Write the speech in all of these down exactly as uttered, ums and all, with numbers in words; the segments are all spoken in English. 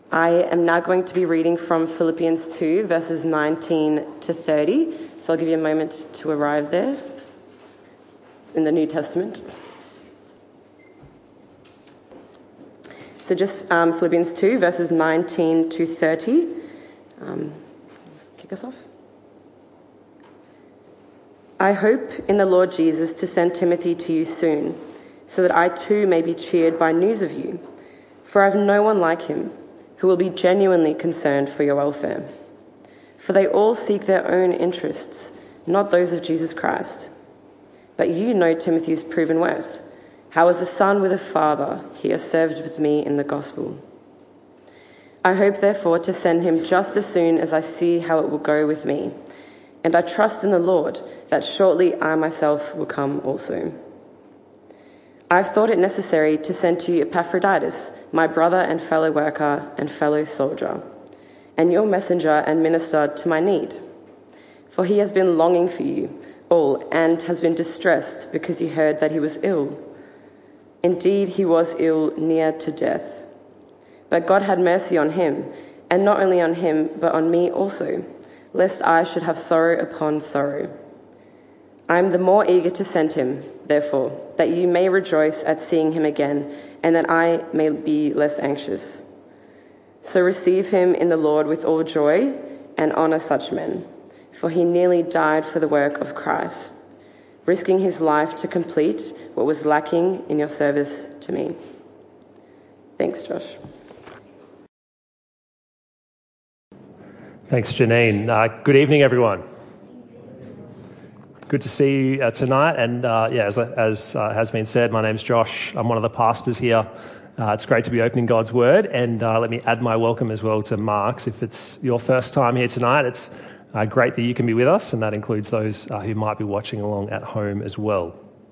I am now going to be reading from Philippians two, verses nineteen to thirty. So I'll give you a moment to arrive there. It's in the New Testament. So just um, Philippians two, verses nineteen to thirty. Um, let's kick us off. I hope in the Lord Jesus to send Timothy to you soon, so that I too may be cheered by news of you. For I have no one like him, who will be genuinely concerned for your welfare. For they all seek their own interests, not those of Jesus Christ. But you know Timothy's proven worth, how as a son with a father he has served with me in the gospel. I hope therefore to send him just as soon as I see how it will go with me, and I trust in the Lord that shortly I myself will come also. I have thought it necessary to send to you Epaphroditus, my brother and fellow worker and fellow soldier, and your messenger and minister to my need. For he has been longing for you all and has been distressed because he heard that he was ill. Indeed, he was ill near to death. But God had mercy on him, and not only on him, but on me also, lest I should have sorrow upon sorrow. I am the more eager to send him, therefore, that you may rejoice at seeing him again, and that I may be less anxious. So receive him in the Lord with all joy, and honour such men, for he nearly died for the work of Christ, risking his life to complete what was lacking in your service to me. Thanks, Josh. Thanks, Janine. Uh, good evening, everyone. Good to see you uh, tonight. And uh, yeah, as, as uh, has been said, my name's Josh. I'm one of the pastors here. Uh, it's great to be opening God's Word. And uh, let me add my welcome as well to Mark's. If it's your first time here tonight, it's uh, great that you can be with us. And that includes those uh, who might be watching along at home as well.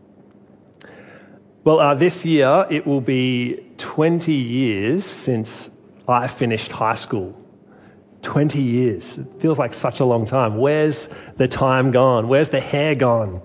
Well, uh, this year it will be twenty years since I finished high school. twenty years. It feels like such a long time. Where's the time gone? Where's the hair gone?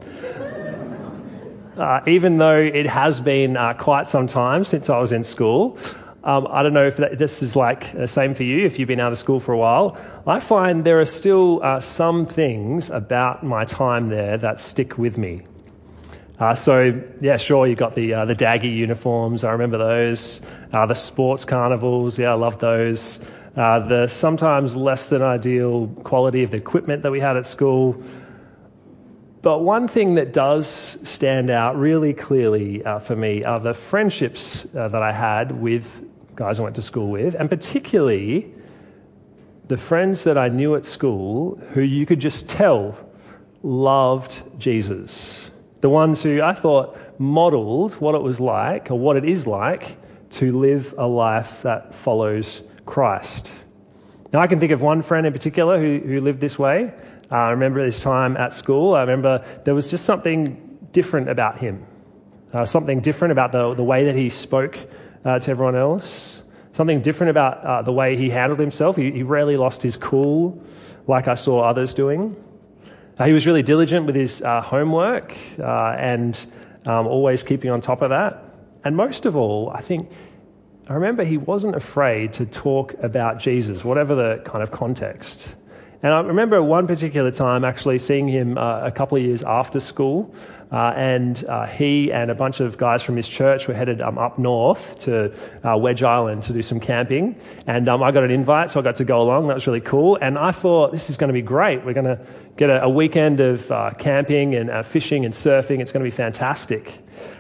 Uh, even though it has been uh, quite some time since I was in school, um, I don't know if that, this is like the same for you, if you've been out of school for a while. I find there are still uh, some things about my time there that stick with me. Uh, so, yeah, sure, you got the uh, the Daggy uniforms. I remember those. Uh, the sports carnivals. Yeah, I love those. Uh, the sometimes less than ideal quality of the equipment that we had at school. But one thing that does stand out really clearly uh, for me are the friendships uh, that I had with guys I went to school with, and particularly the friends that I knew at school who you could just tell loved Jesus. The ones who I thought modelled what it was like, or what it is like, to live a life that follows Christ. Now, I can think of one friend in particular who, who lived this way. Uh, I remember this time at school. I remember there was just something different about him, uh, something different about the the way that he spoke uh, to everyone else, something different about uh, the way he handled himself. He, he rarely lost his cool like I saw others doing. Uh, he was really diligent with his uh, homework uh, and um, always keeping on top of that. And most of all, I think I remember he wasn't afraid to talk about Jesus, whatever the kind of context. And I remember one particular time actually seeing him uh, a couple of years after school, uh, and uh, he and a bunch of guys from his church were headed um, up north to uh, Wedge Island to do some camping. And um, I got an invite, so I got to go along. That was really cool. And I thought, this is going to be great. We're going to get a, a weekend of uh, camping and uh, fishing and surfing. It's going to be fantastic.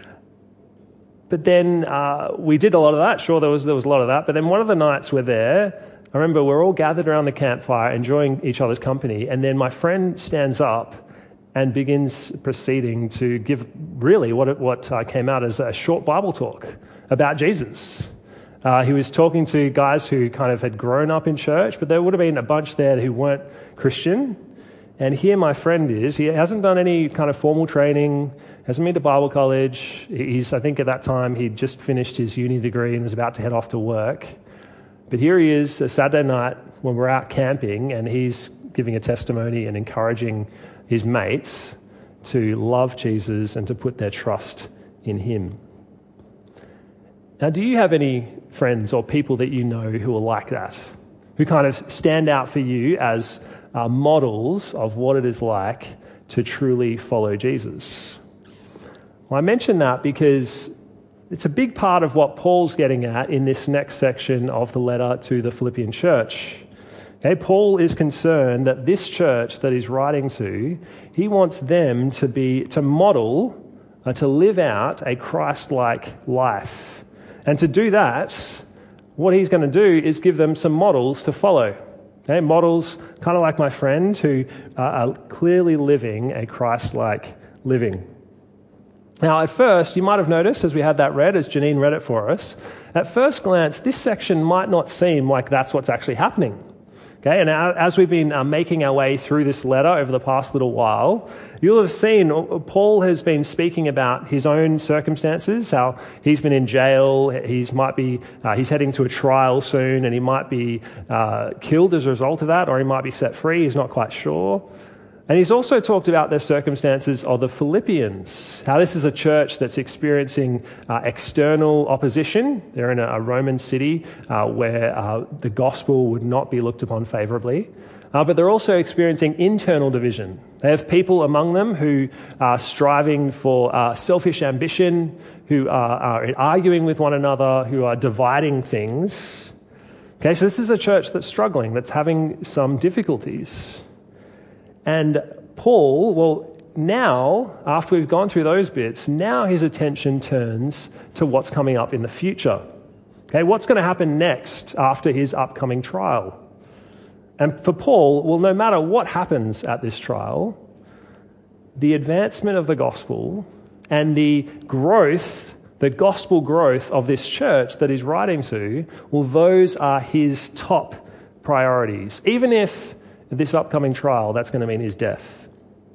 But then uh, we did a lot of that. Sure, there was there was a lot of that. But then one of the nights we're there, I remember we're all gathered around the campfire, enjoying each other's company. And then my friend stands up and begins proceeding to give really what it, what uh, came out as a short Bible talk about Jesus. Uh, he was talking to guys who kind of had grown up in church, but there would have been a bunch there who weren't Christian. And here my friend is. He hasn't done any kind of formal training, hasn't been to Bible college. He's, I think at that time, he'd just finished his uni degree and was about to head off to work. But here he is, a Saturday night when we're out camping, and he's giving a testimony and encouraging his mates to love Jesus and to put their trust in him. Now, do you have any friends or people that you know who are like that, who kind of stand out for you as uh, models of what it is like to truly follow Jesus? Well, I mention that because it's a big part of what Paul's getting at in this next section of the letter to the Philippian church. Okay, Paul is concerned that this church that he's writing to, he wants them to be to model, uh, to live out a Christ-like life. And to do that, what he's going to do is give them some models to follow. Okay, models kind of like my friend who uh, are clearly living a Christ-like living. Now, at first, you might have noticed, as we had that read, as Janine read it for us, at first glance, this section might not seem like that's what's actually happening. Okay, and as we've been uh, making our way through this letter over the past little while, you'll have seen Paul has been speaking about his own circumstances, how he's been in jail, he's might be uh, he's heading to a trial soon, and he might be uh, killed as a result of that, or he might be set free. He's not quite sure. And he's also talked about the circumstances of the Philippians, how this is a church that's experiencing uh, external opposition. They're in a, a Roman city uh, where uh, the gospel would not be looked upon favorably. Uh, but they're also experiencing internal division. They have people among them who are striving for uh, selfish ambition, who are, are arguing with one another, who are dividing things. Okay, so this is a church that's struggling, that's having some difficulties. And Paul, well, now, after we've gone through those bits, now his attention turns to what's coming up in the future. Okay, what's going to happen next after his upcoming trial? And for Paul, well, no matter what happens at this trial, the advancement of the gospel and the growth, the gospel growth of this church that he's writing to, well, those are his top priorities. Even if this upcoming trial, that's going to mean his death.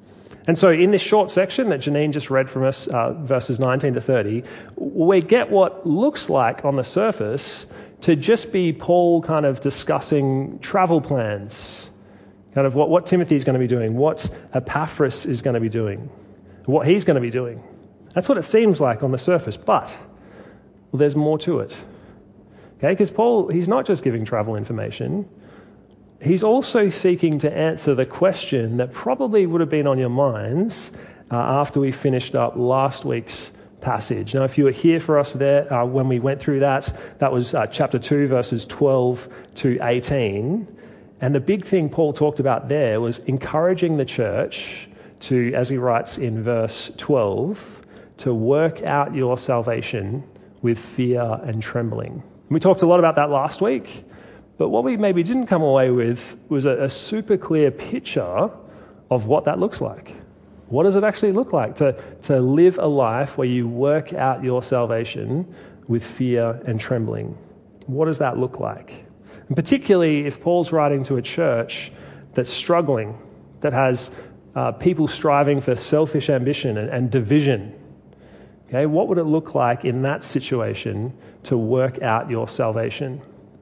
And so in this short section that Janine just read from us, uh, verses nineteen to thirty, we get what looks like on the surface to just be Paul kind of discussing travel plans, kind of what, what Timothy's going to be doing, what Epaphras is going to be doing, what he's going to be doing. That's what it seems like on the surface, but well, there's more to it. Okay, because Paul, he's not just giving travel information. He's also seeking to answer the question that probably would have been on your minds uh, after we finished up last week's passage. Now, if you were here for us there uh, when we went through that, that was uh, chapter two, verses twelve to eighteen. And the big thing Paul talked about there was encouraging the church to, as he writes in verse twelve, to work out your salvation with fear and trembling. And we talked a lot about that last week. But what we maybe didn't come away with was a, a super clear picture of what that looks like. What does it actually look like to, to live a life where you work out your salvation with fear and trembling? What does that look like? And particularly if Paul's writing to a church that's struggling, that has uh, people striving for selfish ambition and, and division. Okay, what would it look like in that situation to work out your salvation?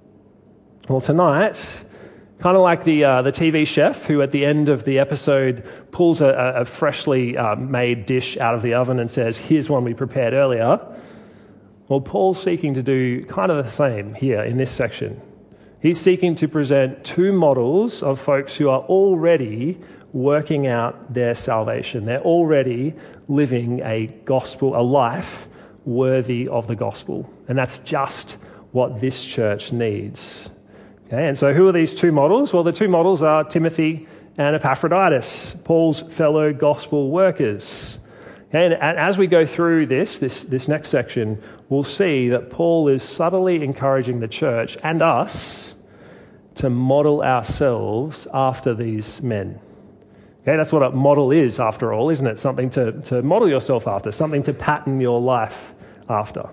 Well, tonight, kind of like the uh, the T V chef who at the end of the episode pulls a, a freshly uh, made dish out of the oven and says, here's one we prepared earlier. Well, Paul's seeking to do kind of the same here in this section. He's seeking to present two models of folks who are already working out their salvation. They're already living a gospel, a life worthy of the gospel. And that's just what this church needs. Okay, and so who are these two models? Well, the two models are Timothy and Epaphroditus, Paul's fellow gospel workers. Okay, and as we go through this, this, this next section, we'll see that Paul is subtly encouraging the church and us to model ourselves after these men. Okay, that's what a model is, after all, isn't it? Something to, to model yourself after, something to pattern your life after.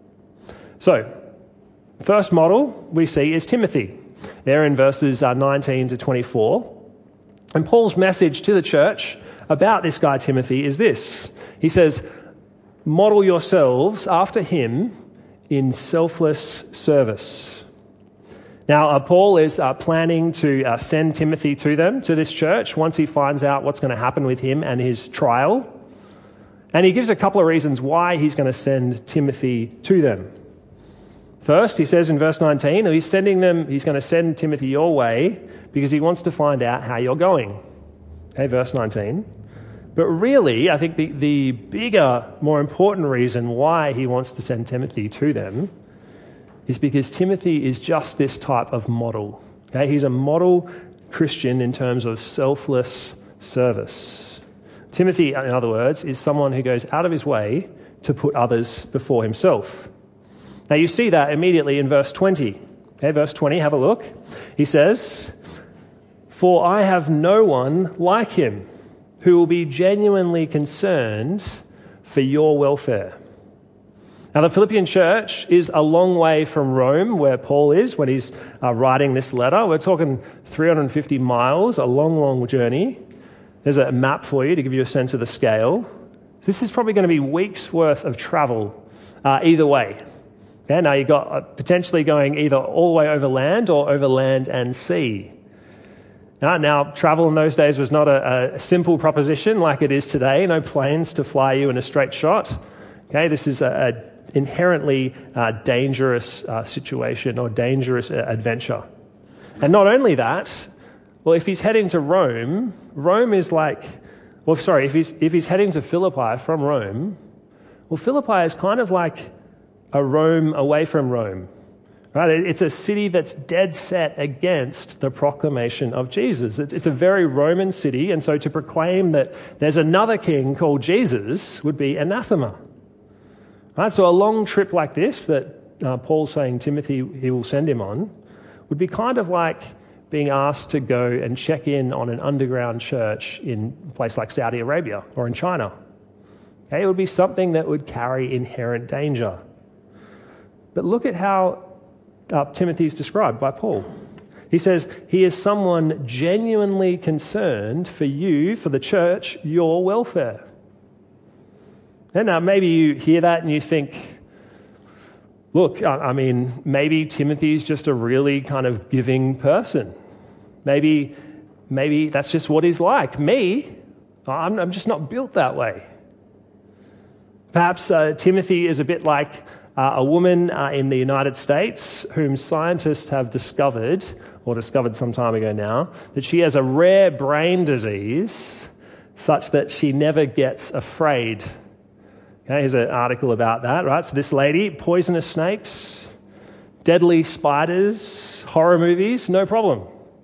So, first model we see is Timothy. There in verses uh, nineteen to twenty-four. And Paul's message to the church about this guy Timothy is this. He says, model yourselves after him in selfless service. Now, uh, Paul is uh, planning to uh, send Timothy to them, to this church, once he finds out what's going to happen with him and his trial. And he gives a couple of reasons why he's going to send Timothy to them. First, he says in verse nineteen, he's sending them, he's going to send Timothy your way because he wants to find out how you're going. Okay, verse nineteen. But really, I think the, the bigger, more important reason why he wants to send Timothy to them is because Timothy is just this type of model. Okay, he's a model Christian in terms of selfless service. Timothy, in other words, is someone who goes out of his way to put others before himself. Now you see that immediately in verse twenty. Okay, verse twenty, have a look. He says, "For I have no one like him who will be genuinely concerned for your welfare." Now the Philippian church is a long way from Rome, where Paul is when he's uh, writing this letter. We're talking three hundred fifty miles, a long, long journey. There's a map for you to give you a sense of the scale. This is probably going to be weeks worth of travel uh, either way. Okay, now you've got uh, potentially going either all the way over land or over land and sea. Now, now travel in those days was not a, a simple proposition like it is today. No planes to fly you in a straight shot. Okay, this is a, a inherently uh, dangerous uh, situation or dangerous uh, adventure. And not only that, well, if he's heading to Rome, Rome is like, well, sorry, if he's if he's heading to Philippi from Rome, well, Philippi is kind of like a Rome away from Rome. Right? It's a city that's dead set against the proclamation of Jesus. It's, it's a very Roman city, and so to proclaim that there's another king called Jesus would be anathema. Right? So a long trip like this that uh, Paul's saying Timothy he will send him on would be kind of like being asked to go and check in on an underground church in a place like Saudi Arabia or in China. Okay? It would be something that would carry inherent danger. But look at how uh, Timothy is described by Paul. He says, he is someone genuinely concerned for you, for the church, your welfare. And now maybe you hear that and you think, look, I, I mean, maybe Timothy's just a really kind of giving person. Maybe, maybe that's just what he's like. Me, I'm, I'm just not built that way. Perhaps uh, Timothy is a bit like Uh, a woman uh, in the United States whom scientists have discovered, or discovered some time ago now, that she has a rare brain disease such that she never gets afraid. Okay, here's an article about that, right? So this lady, poisonous snakes, deadly spiders, horror movies, no problem.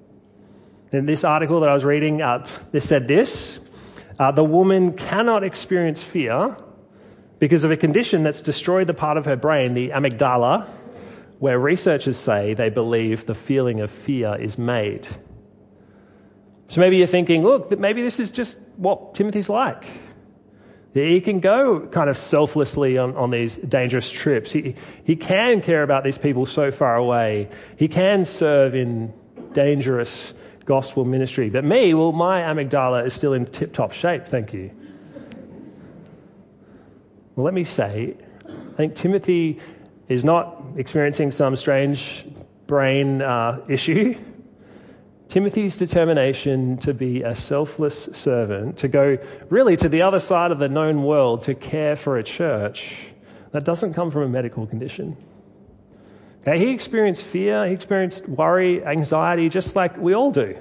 In this article that I was reading, uh, they said this, uh, the woman cannot experience fear because of a condition that's destroyed the part of her brain, the amygdala, where researchers say they believe the feeling of fear is made. So maybe you're thinking, look, maybe this is just what Timothy's like. He can go kind of selflessly on, on these dangerous trips. He, he can care about these people so far away. He can serve in dangerous gospel ministry. But me, well, my amygdala is still in tip-top shape, thank you. Well, let me say, I think Timothy is not experiencing some strange brain uh, issue. Timothy's determination to be a selfless servant, to go really to the other side of the known world to care for a church, that doesn't come from a medical condition. Okay, he experienced fear, he experienced worry, anxiety, just like we all do.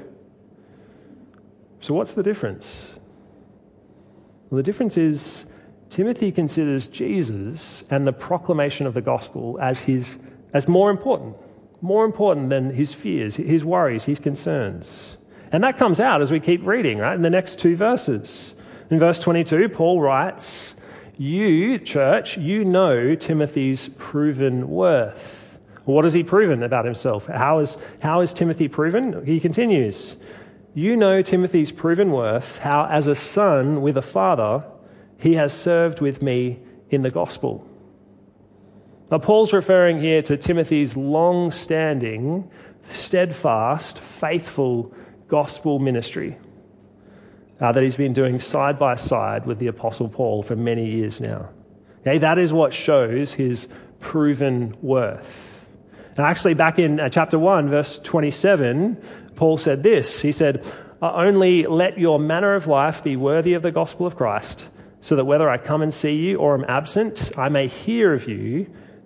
So what's the difference? Well, the difference is Timothy considers Jesus and the proclamation of the gospel as his as more important, more important than his fears, his worries, his concerns. And that comes out as we keep reading, right, in the next two verses. In verse twenty-two, Paul writes, you, church, you know Timothy's proven worth. Well, what has he proven about himself? How is, how is Timothy proven? He continues, you know Timothy's proven worth, how as a son with a father, he has served with me in the gospel. Now, Paul's referring here to Timothy's long-standing, steadfast, faithful gospel ministry uh, that he's been doing side by side with the Apostle Paul for many years now. Okay, that is what shows his proven worth. And actually, back in uh, chapter one, verse twenty-seven, Paul said this. He said, only let your manner of life be worthy of the gospel of Christ, so that whether I come and see you or am absent, I may hear of you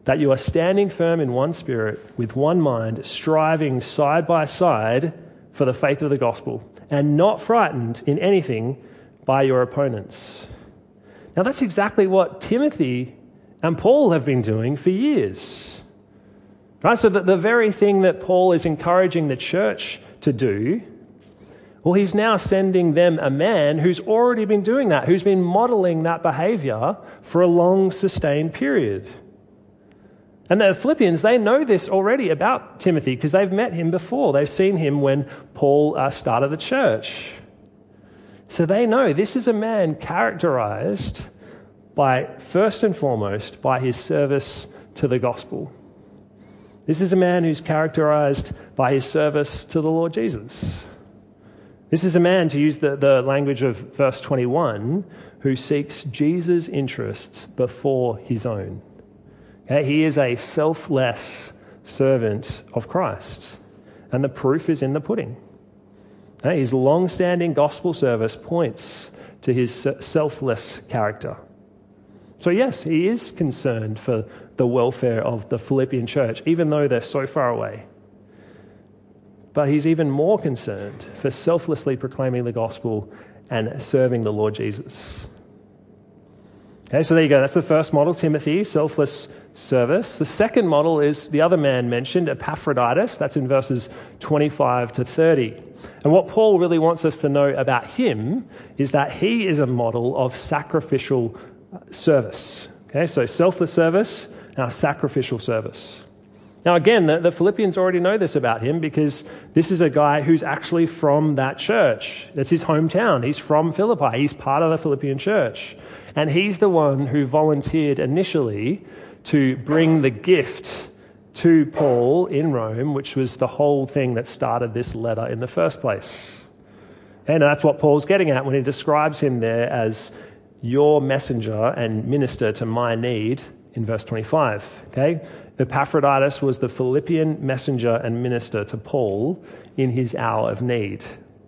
that you are standing firm in one spirit, with one mind, striving side by side for the faith of the gospel, and not frightened in anything by your opponents. Now that's exactly what Timothy and Paul have been doing for years. Right? So that the very thing that Paul is encouraging the church to do, well, he's now sending them a man who's already been doing that, who's been modeling that behavior for a long, sustained period. And the Philippians, they know this already about Timothy because they've met him before. They've seen him when Paul uh, started the church. So they know this is a man characterized by, first and foremost, by his service to the gospel. This is a man who's characterized by his service to the Lord Jesus. This is a man, to use the, the language of verse twenty-one, who seeks Jesus' interests before his own. Okay? He is a selfless servant of Christ. And the proof is in the pudding. Okay? His long-standing gospel service points to his selfless character. So yes, he is concerned for the welfare of the Philippian church, even though they're so far away. But he's even more concerned for selflessly proclaiming the gospel and serving the Lord Jesus. Okay, so there you go. That's the first model, Timothy, selfless service. The second model is the other man mentioned, Epaphroditus. That's in verses twenty-five to thirty. And what Paul really wants us to know about him is that he is a model of sacrificial service. Okay, so selfless service, now sacrificial service. Now again, the, the Philippians already know this about him because this is a guy who's actually from that church. That's his hometown. He's from Philippi. He's part of the Philippian church. And he's the one who volunteered initially to bring the gift to Paul in Rome, which was the whole thing that started this letter in the first place. And that's what Paul's getting at when he describes him there as your messenger and minister to my need in verse twenty-five. Okay, Epaphroditus was the Philippian messenger and minister to Paul in his hour of need.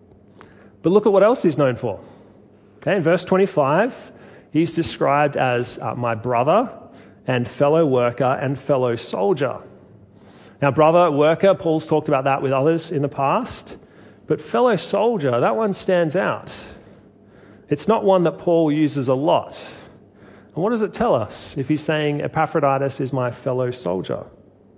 But look at what else he's known for. Okay, in verse twenty-five, he's described as uh, my brother and fellow worker and fellow soldier. Now, brother, worker, Paul's talked about that with others in the past, but fellow soldier, that one stands out. It's not one that Paul uses a lot. And what does it tell us if he's saying Epaphroditus is my fellow soldier?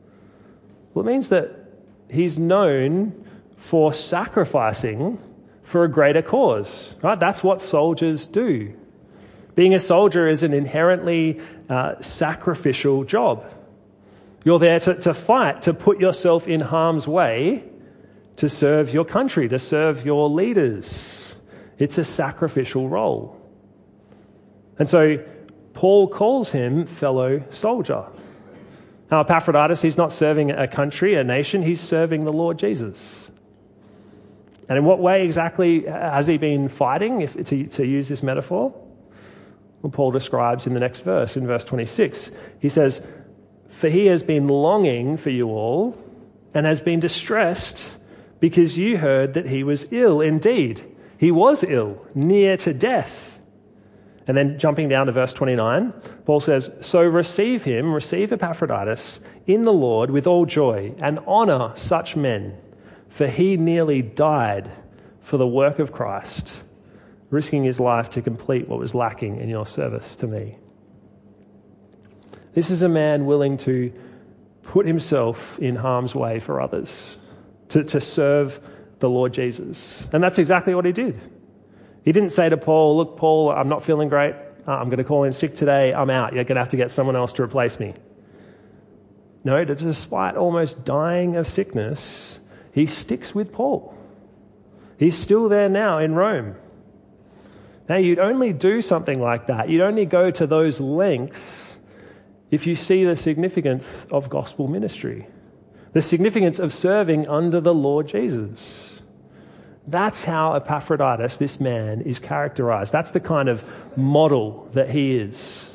Well, it means that he's known for sacrificing for a greater cause, right? That's what soldiers do. Being a soldier is an inherently uh, sacrificial job. You're there to, to fight, to put yourself in harm's way, to serve your country, to serve your leaders. It's a sacrificial role. And so Paul calls him fellow soldier. Now, Epaphroditus, he's not serving a country, a nation, he's serving the Lord Jesus. And in what way exactly has he been fighting, if, to, to use this metaphor? Well, Paul describes in the next verse, in verse twenty-six. He says, for he has been longing for you all and has been distressed because you heard that he was ill. Indeed, he was ill, near to death. And then jumping down to verse twenty-nine, Paul says, so receive him, receive Epaphroditus in the Lord with all joy and honour such men, for he nearly died for the work of Christ, risking his life to complete what was lacking in your service to me. This is a man willing to put himself in harm's way for others, to, to serve the Lord Jesus. And that's exactly what he did. He didn't say to Paul, look, Paul, I'm not feeling great. I'm going to call in sick today. I'm out. You're going to have to get someone else to replace me. No, despite almost dying of sickness, he sticks with Paul. He's still there now in Rome. Now, you'd only do something like that. You'd only go to those lengths if you see the significance of gospel ministry, the significance of serving under the Lord Jesus. That's how Epaphroditus, this man, is characterized. That's the kind of model that he is.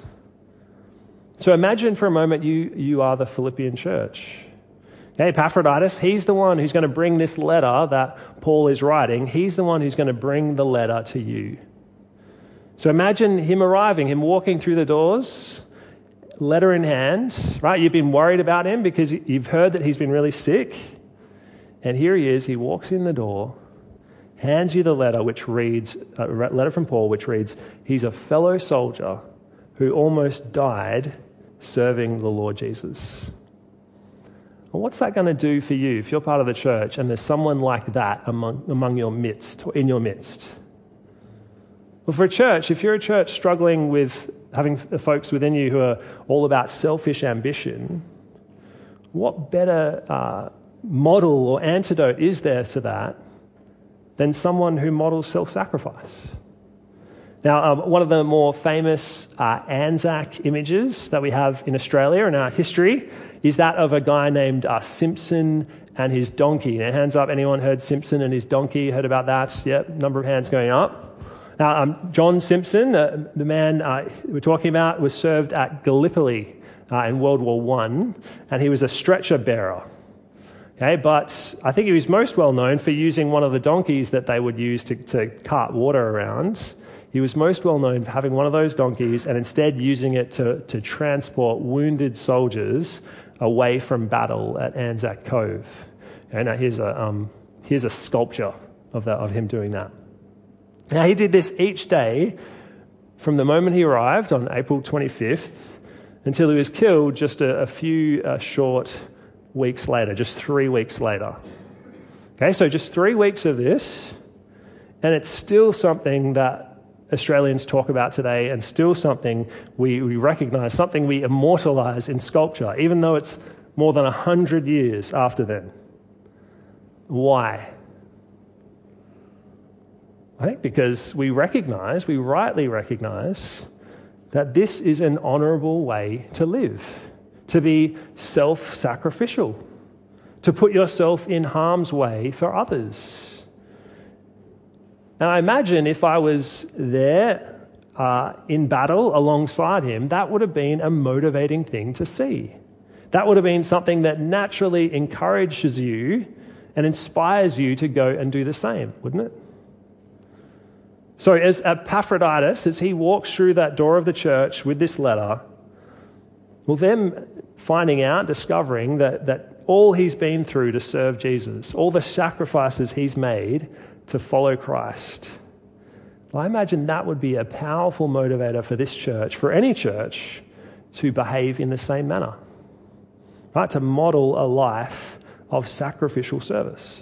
So imagine for a moment you, you are the Philippian church. Okay, Epaphroditus, he's the one who's going to bring this letter that Paul is writing. He's the one who's going to bring the letter to you. So imagine him arriving, him walking through the doors, letter in hand, right? You've been worried about him because you've heard that he's been really sick. And here he is. He walks in the door, hands you the letter, which reads, a letter from Paul, which reads, he's a fellow soldier who almost died serving the Lord Jesus. Well, what's that going to do for you if you're part of the church and there's someone like that among, among your midst, or in your midst? Well, for a church, if you're a church struggling with having folks within you who are all about selfish ambition, what better uh, model or antidote is there to that than someone who models self-sacrifice? Now, um, one of the more famous uh, Anzac images that we have in Australia in our history is that of a guy named uh, Simpson and his donkey. Now, hands up, anyone heard Simpson and his donkey? Heard about that? Yep, number of hands going up. Now, um, John Simpson, uh, the man uh, we're talking about, was served at Gallipoli uh, in World War One, and he was a stretcher bearer. Okay, but I think he was most well known for using one of the donkeys that they would use to, to cart water around. He was most well known for having one of those donkeys and instead using it to, to transport wounded soldiers away from battle at Anzac Cove. Okay, now here's a um, here's a sculpture of that of him doing that. Now, he did this each day from the moment he arrived on April twenty-fifth until he was killed just a, a few uh, short weeks later, just three weeks later. Okay, so just three weeks of this, and it's still something that Australians talk about today and still something we, we recognise, something we immortalise in sculpture, even though it's more than one hundred years after then. Why? I think because we recognise, we rightly recognise, that this is an honourable way to live, to be self-sacrificial, to put yourself in harm's way for others. And I imagine if I was there uh, in battle alongside him, that would have been a motivating thing to see. That would have been something that naturally encourages you and inspires you to go and do the same, wouldn't it? So as Epaphroditus, as he walks through that door of the church with this letter, well, them finding out, discovering that, that all he's been through to serve Jesus, all the sacrifices he's made to follow Christ, well, I imagine that would be a powerful motivator for this church, for any church, to behave in the same manner, right? To model a life of sacrificial service.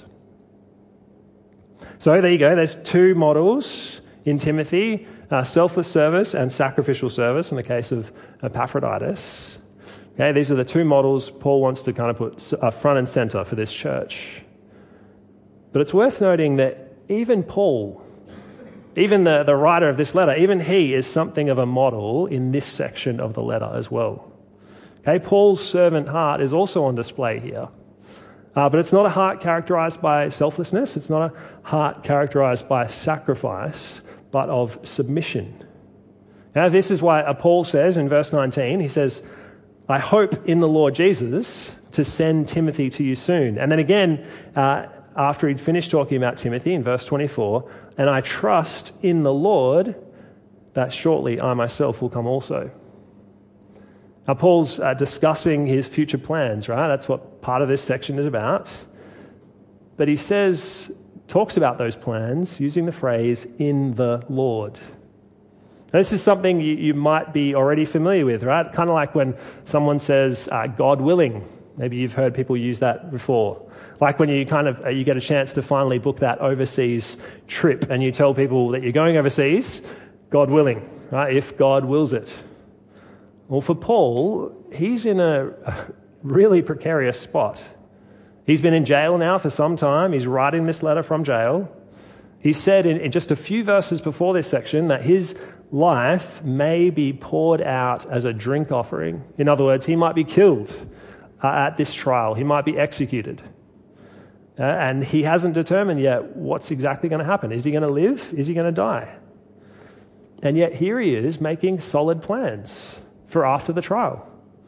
So there you go. There's two models in Timothy, uh, selfless service and sacrificial service in the case of Epaphroditus. Okay, these are the two models Paul wants to kind of put uh, front and center for this church. But it's worth noting that even Paul, even the, the writer of this letter, even he is something of a model in this section of the letter as well. Okay, Paul's servant heart is also on display here. Uh, but it's not a heart characterized by selflessness. It's not a heart characterized by sacrifice, but of submission. Now, this is why Paul says in verse nineteen, he says, I hope in the Lord Jesus to send Timothy to you soon. And then again, uh, after he'd finished talking about Timothy in verse twenty-four, and I trust in the Lord that shortly I myself will come also. Now, Paul's uh, discussing his future plans, right? That's what part of this section is about. But he says, talks about those plans using the phrase, in the Lord. Now, this is something you, you might be already familiar with, right? Kind of like when someone says, uh, God willing. Maybe you've heard people use that before. Like when you kind of, uh, you get a chance to finally book that overseas trip and you tell people that you're going overseas, God willing, right? If God wills it. Well, for Paul, he's in a really precarious spot. He's been in jail now for some time. He's writing this letter from jail. He said in, in just a few verses before this section that his life may be poured out as a drink offering. In other words, he might be killed uh, at this trial. He might be executed. Uh, and he hasn't determined yet what's exactly going to happen. Is he going to live? Is he going to die? And yet here he is making solid plans for after the trial.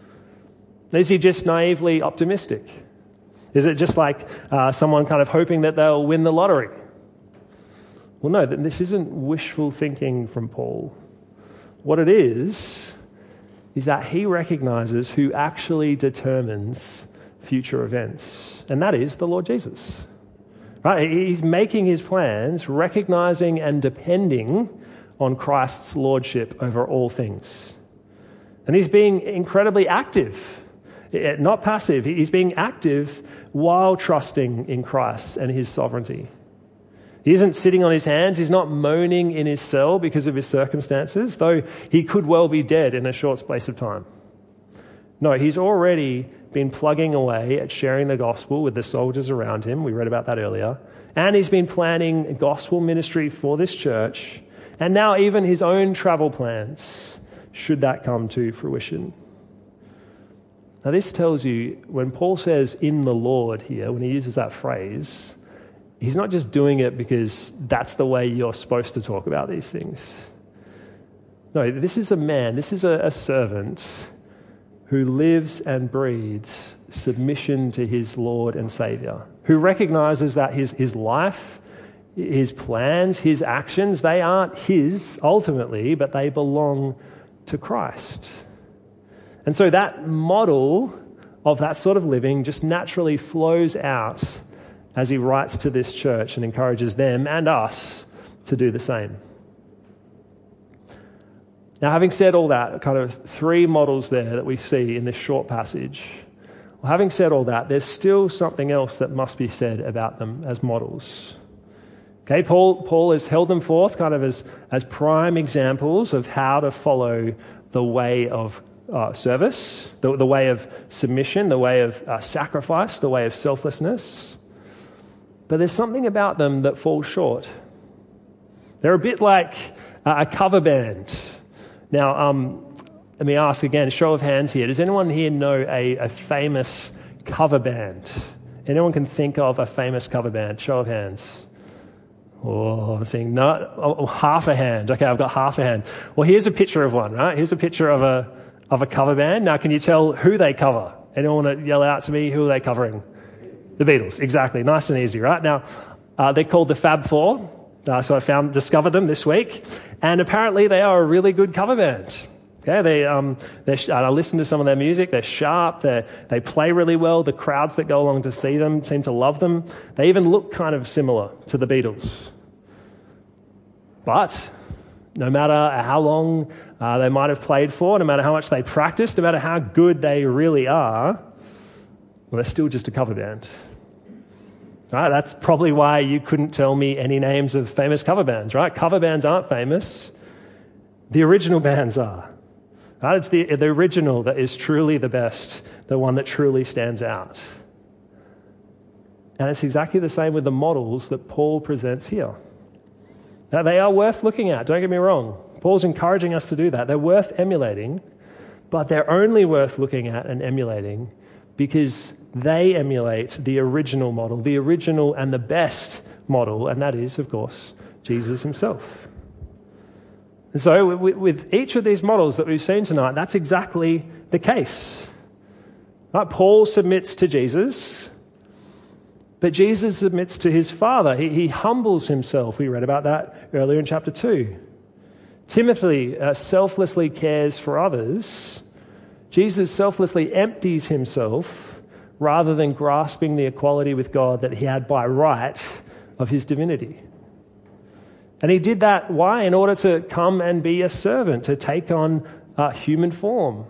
Is he just naively optimistic? Is it just like uh, someone kind of hoping that they'll win the lottery? Well, no, this isn't wishful thinking from Paul. What it is, is that he recognizes who actually determines future events, and that is the Lord Jesus. Right? He's making his plans, recognizing and depending on Christ's lordship over all things. And he's being incredibly active, not passive. He's being active while trusting in Christ and his sovereignty. He isn't sitting on his hands. He's not moaning in his cell because of his circumstances, though he could well be dead in a short space of time. No, he's already been plugging away at sharing the gospel with the soldiers around him. We read about that earlier. And he's been planning gospel ministry for this church, and now even his own travel plans, should that come to fruition. Now this tells you, when Paul says in the Lord here, when he uses that phrase, he's not just doing it because that's the way you're supposed to talk about these things. No, this is a man, this is a, a servant who lives and breathes submission to his Lord and Saviour, who recognizes that his, his life, his plans, his actions, they aren't his ultimately, but they belong to Christ. And so that model of that sort of living just naturally flows out as he writes to this church and encourages them and us to do the same. Now, having said all that, kind of three models there that we see in this short passage, well, having said all that, there's still something else that must be said about them as models. Okay, Paul, Paul has held them forth kind of as, as prime examples of how to follow the way of uh, service, the, the way of submission, the way of uh, sacrifice, the way of selflessness. But there's something about them that falls short. They're a bit like a cover band. Now, um, let me ask again, show of hands here. Does anyone here know a, a famous cover band? Anyone can think of a famous cover band? Show of hands. Oh, I'm seeing no, oh, half a hand. Okay, I've got half a hand. Well, here's a picture of one, right? Here's a picture of a of a cover band. Now, can you tell who they cover? Anyone want to yell out to me? Who are they covering? The Beatles, exactly. Nice and easy, right? Now, uh, they're called the Fab Four. Uh, so I found, discovered them this week, and apparently they are a really good cover band. Okay, they um, they I listened to some of their music. They're sharp. They they play really well. The crowds that go along to see them seem to love them. They even look kind of similar to the Beatles. But no matter how long uh, they might have played for, no matter how much they practice, no matter how good they really are, well, they're still just a cover band. Right, that's probably why you couldn't tell me any names of famous cover bands, right? Cover bands aren't famous. The original bands are. Right? It's the, the original that is truly the best, the one that truly stands out. And it's exactly the same with the models that Paul presents here. Now, they are worth looking at, don't get me wrong. Paul's encouraging us to do that. They're worth emulating, but they're only worth looking at and emulating because they emulate the original model, the original and the best model, and that is, of course, Jesus himself. And so with each of these models that we've seen tonight, that's exactly the case. Right? Paul submits to Jesus, but Jesus submits to his Father. He, he humbles himself. We read about that earlier in chapter two. Timothy uh, selflessly cares for others. Jesus selflessly empties himself rather than grasping the equality with God that he had by right of his divinity. And he did that, why? In order to come and be a servant, to take on uh, human form.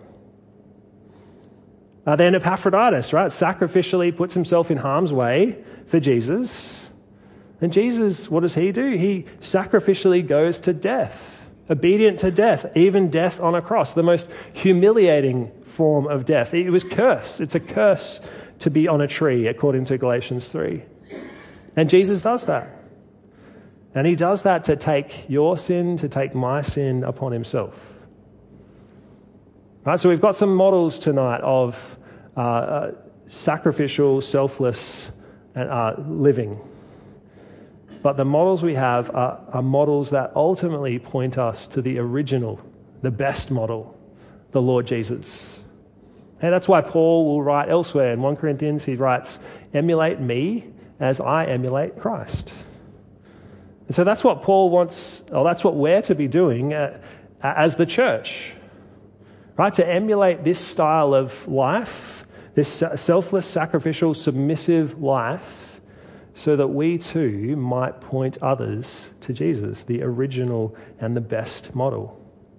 Uh, then Epaphroditus, right, sacrificially puts himself in harm's way for Jesus. And Jesus, what does he do? He sacrificially goes to death, obedient to death, even death on a cross, the most humiliating form of death. It was cursed. It's a curse to be on a tree, according to Galatians three. And Jesus does that. And he does that to take your sin, to take my sin upon himself. Right, so we've got some models tonight of uh, uh, sacrificial, selfless uh, living. But the models we have are, are models that ultimately point us to the original, the best model, the Lord Jesus. And that's why Paul will write elsewhere in First Corinthians, he writes, emulate me as I emulate Christ. And so that's what Paul wants, or that's what we're to be doing uh, as the church. right? To emulate this style of life, this selfless, sacrificial, submissive life, so that we too might point others to Jesus, the original and the best model.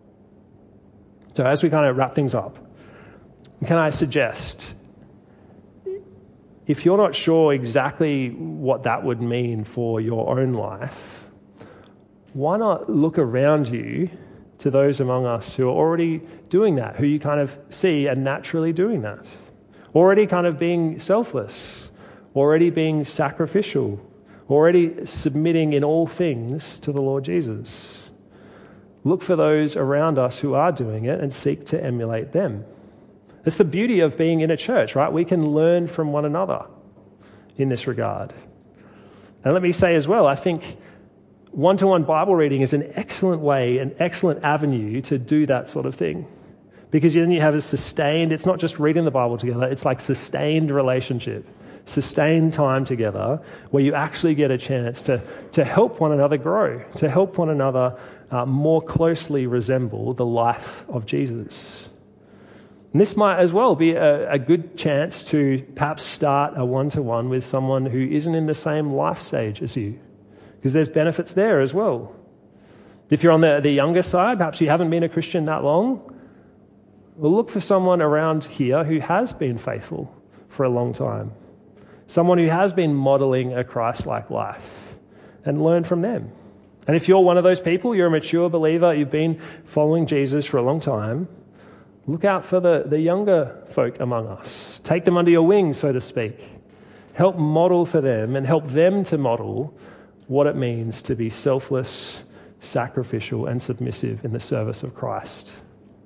So as we kind of wrap things up, can I suggest, if you're not sure exactly what that would mean for your own life, why not look around you to those among us who are already doing that, who you kind of see are naturally doing that, already kind of being selfless, already being sacrificial, already submitting in all things to the Lord Jesus. Look for those around us who are doing it and seek to emulate them. It's the beauty of being in a church, right? We can learn from one another in this regard. And let me say as well, I think one-to-one Bible reading is an excellent way, an excellent avenue to do that sort of thing. Because then you have a sustained, it's not just reading the Bible together, it's like sustained relationship, sustained time together where you actually get a chance to, to help one another grow, to help one another uh, more closely resemble the life of Jesus. And this might as well be a, a good chance to perhaps start a one-to-one with someone who isn't in the same life stage as you, because there's benefits there as well. If you're on the, the younger side, perhaps you haven't been a Christian that long, well, look for someone around here who has been faithful for a long time, someone who has been modeling a Christ-like life, and learn from them. And if you're one of those people, you're a mature believer, you've been following Jesus for a long time, look out for the, the younger folk among us. Take them under your wing, so to speak. Help model for them and help them to model what it means to be selfless, sacrificial, and submissive in the service of Christ.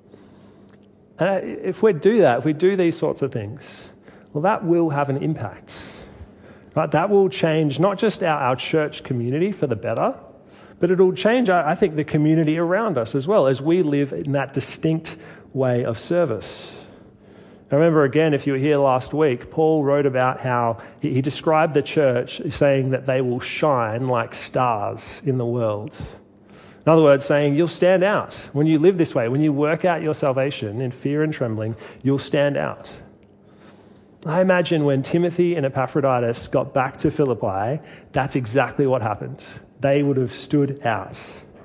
And if we do that, if we do these sorts of things, well, that will have an impact. Right? That will change not just our, our church community for the better, but it'll change, I think, the community around us as well as we live in that distinct way of service. I remember again, if you were here last week, Paul wrote about how he, he described the church saying that they will shine like stars in the world. In other words, saying you'll stand out when you live this way. When you work out your salvation in fear and trembling, you'll stand out. I imagine when Timothy and Epaphroditus got back to Philippi, that's exactly what happened. They would have stood out.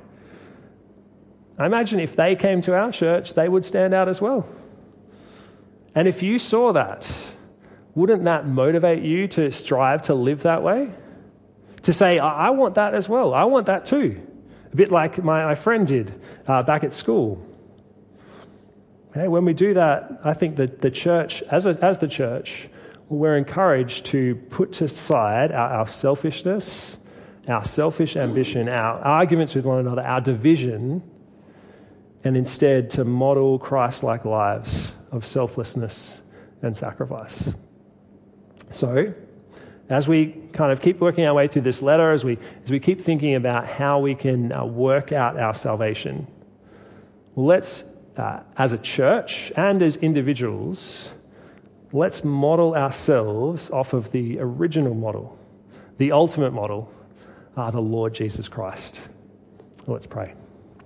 I imagine if they came to our church, they would stand out as well. And if you saw that, wouldn't that motivate you to strive to live that way? To say, I want that as well. I want that too. A bit like my, my friend did uh, back at school. Hey, when we do that, I think that the church, as, a, as the church, we're encouraged to put aside our, our selfishness, our selfish ambition, our arguments with one another, our division, and instead to model Christ-like lives of selflessness and sacrifice. So, as we kind of keep working our way through this letter, as we as we keep thinking about how we can uh, work out our salvation, well, let's, uh, as a church and as individuals, let's model ourselves off of the original model, the ultimate model, uh, the Lord Jesus Christ. Let's pray.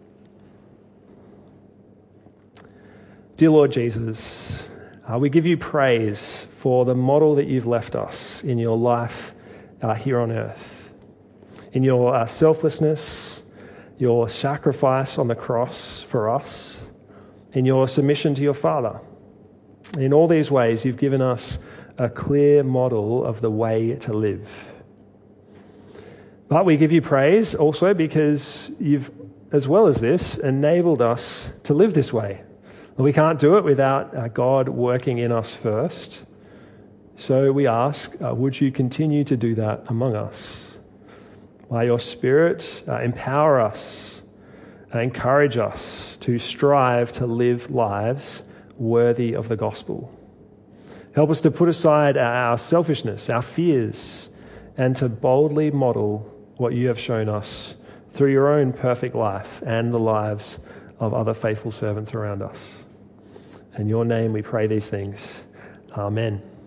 Dear Lord Jesus, uh, we give you praise for the model that you've left us in your life uh, here on earth, in your uh, selflessness, your sacrifice on the cross for us, in your submission to your Father. In all these ways, you've given us a clear model of the way to live. But we give you praise also because you've, as well as this, enabled us to live this way. We can't do it without uh, God working in us first. So we ask, uh, would you continue to do that among us? By your Spirit, uh, empower us, uh, encourage us to strive to live lives worthy of the gospel. Help us to put aside our selfishness, our fears, and to boldly model what you have shown us through your own perfect life and the lives of other faithful servants around us. In your name we pray these things. Amen.